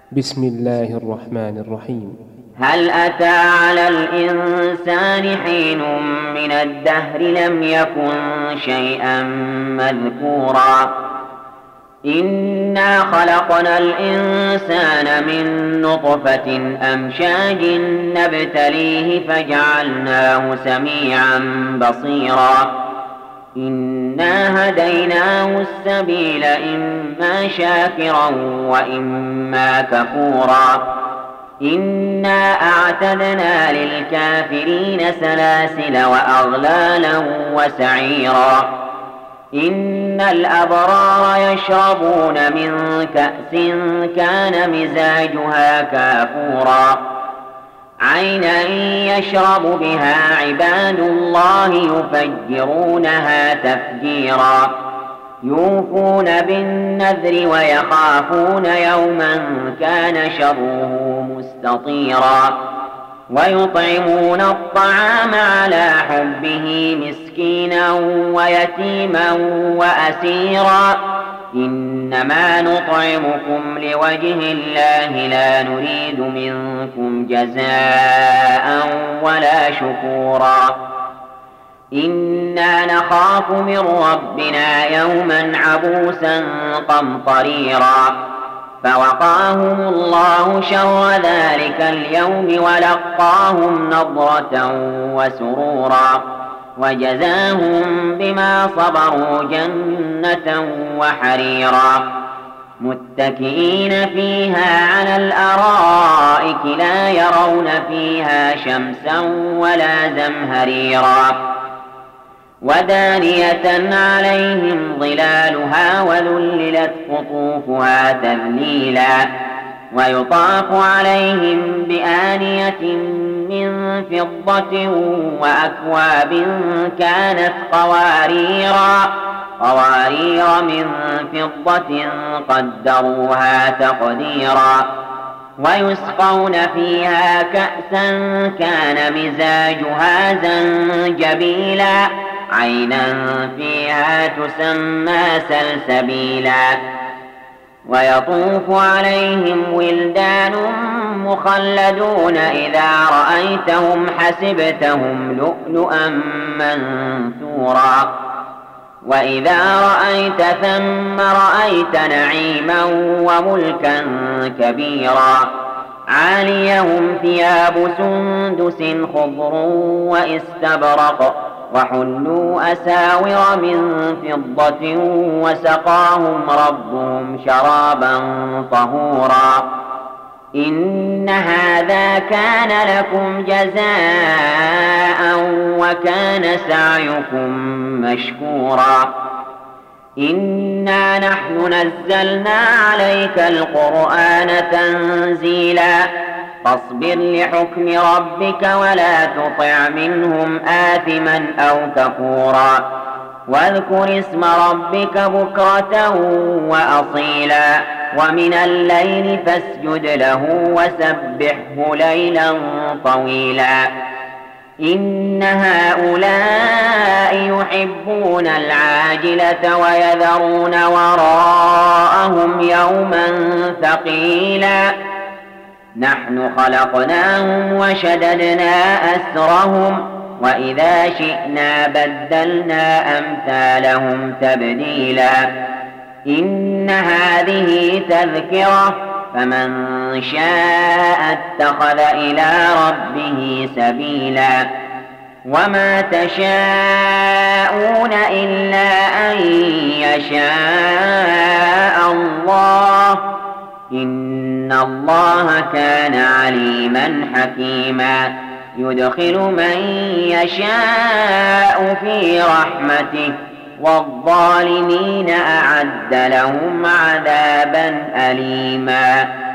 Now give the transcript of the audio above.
بسم الله الرحمن الرحيم. هل أتى على الإنسان حين من الدهر لم يكن شيئا مذكورا إنا خلقنا الإنسان من نطفة أمشاج نبتليه فجعلناه سميعا بصيرا إنا هديناه السبيل إما شاكرا وإما كفورا إنا أعتدنا للكافرين سلاسل وأغلالا وسعيرا إن الأبرار يشربون من كأس كان مزاجها كافورا عينا يشرب بها عباد الله يفجرونها تفجيرا يوفون بالنذر ويخافون يوما كان شره مستطيرا ويطعمون الطعام على حبه مسكينا ويتيما وأسيرا إنما نطعمكم لوجه الله لا نريد منكم جزاء ولا شكورا إنا نخاف من ربنا يوما عبوسا قمطريرا فوقاهم الله شر ذلك اليوم ولقاهم نضرة وسرورا وجزاهم بما صبروا جنة وحريرا متكئين فيها على الأرائك لا يرون فيها شمسا ولا زمهريرا ودانية عليهم ظلالها وذللت قطوفها تذليلا ويطاف عليهم بآنية من فضة وأكواب كانت قوارير من فضة قدروها تقديرا ويسقون فيها كأسا كان مزاجها زنجبيلا عينا فيها تسمى سلسبيلا ويطوف عليهم ولدان مخلدون إذا رأيتهم حسبتهم لؤلؤا منثورا وإذا رأيت ثم رأيت نعيما وملكا كبيرا عاليهم ثياب سندس خضر واستبرق وحلوا أساور من فضة وسقاهم ربهم شرابا طهورا إن هذا كان لكم جزاء وكان سعيكم مشكورا إنا نحن نزلنا عليك القرآن تنزيلا فاصبر لحكم ربك ولا تطع منهم آثما أو كفورا واذكر اسم ربك بكرة وأصيلا ومن الليل فاسجد له وسبحه ليلا طويلا إن هؤلاء يحبون العاجلة ويذرون وراءهم يوما ثقيلا نحن خلقناهم وشددنا أسرهم وإذا شئنا بدلنا أمثالهم تبديلا إن هذه تذكرة فمن شاء اتخذ إلى ربه سبيلا وما تشاءون إلا أن يشاء الله إن الله كان عليما حكيما يدخل من يشاء في رحمته والظالمين أعد لهم عذابا أليما